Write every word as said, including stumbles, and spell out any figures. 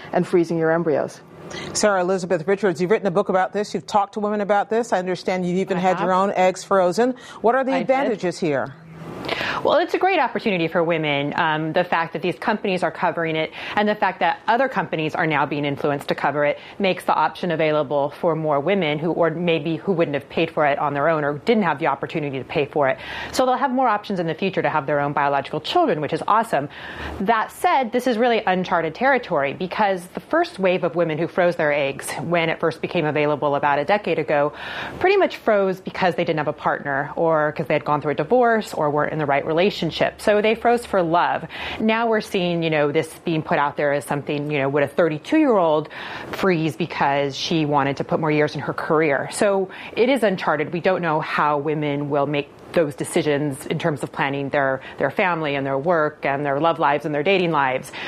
and freezing your embryos. Sarah Elizabeth Richards, you've written a book about this. You've talked to women about this. I understand you've even I had have. your own eggs frozen. What are the I advantages did. here? Well, it's a great opportunity for women. Um, the fact that these companies are covering it and the fact that other companies are now being influenced to cover it makes the option available for more women who, or maybe who wouldn't have paid for it on their own or didn't have the opportunity to pay for it. So they'll have more options in the future to have their own biological children, which is awesome. That said, this is really uncharted territory because the first wave of women who froze their eggs when it first became available about a decade ago pretty much froze because they didn't have a partner or because they had gone through a divorce or weren't in the right relationship. So they froze for love. Now we're seeing, you know, this being put out there as something, you know, would a thirty-two-year-old freeze because she wanted to put more years in her career. So it is uncharted. We don't know how women will make those decisions in terms of planning their, their family and their work and their love lives and their dating lives.